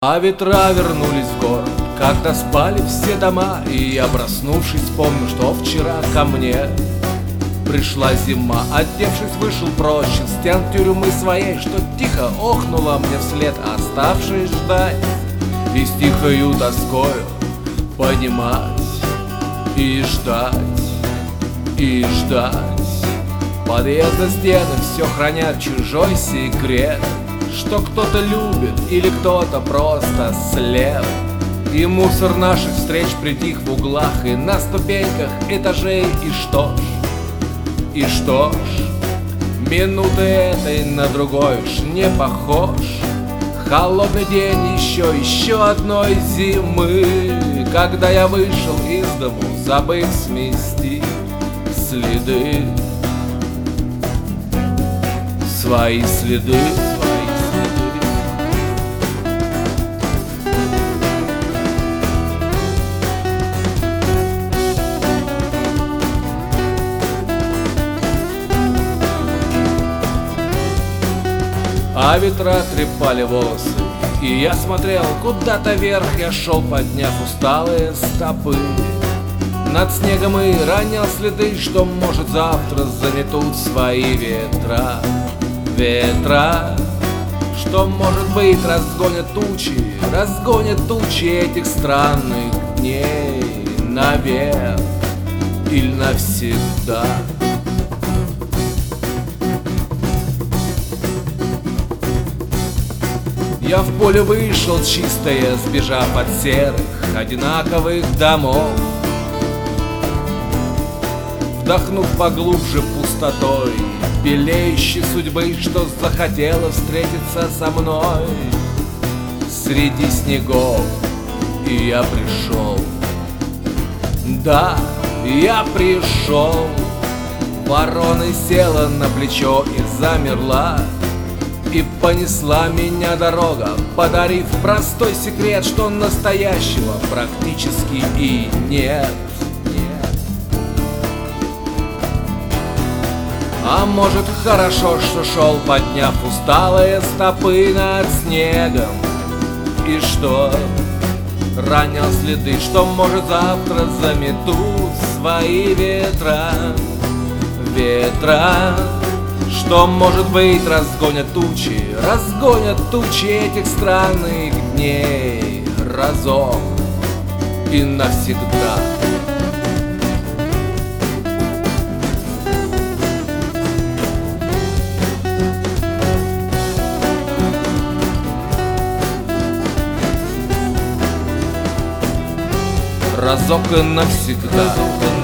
А ветра вернулись в город, когда спали все дома. И я, проснувшись, помню, что вчера ко мне пришла зима. Одевшись, вышел прочь из стен тюрьмы своей, что тихо охнула мне вслед, оставшись ждать и с тихою тоскою понимать и ждать, и ждать. Подъезда стены все хранят чужой секрет, что кто-то любит или кто-то просто слеп. И мусор наших встреч притих в углах и на ступеньках этажей. И что ж, минуты этой на другой уж не похож. Холодный день еще одной зимы, когда я вышел из дому, забыв смести следы, свои следы. А ветра трепали волосы, и я смотрел куда-то вверх. Я шел, подняв усталые стопы над снегом и ронял следы, что, может, завтра заметут свои ветра. Ветра, что, может быть, разгонят тучи этих странных дней навек или навсегда. Я в поле вышел чистое, сбежав от серых, одинаковых домов, вдохнув поглубже пустотой белеющей судьбы, что захотела встретиться со мной среди снегов. И я пришел, да, я пришел. Ворона села на плечо и замерла, и понесла меня дорога, подарив простой секрет, что настоящего практически и нет. А может, хорошо, что шел, подняв усталые стопы над снегом, и что ронял следы, что, может, завтра заметут свои ветра. Ветра, что, может быть, разгонят тучи этих странных дней разок и навсегда. Разок и навсегда.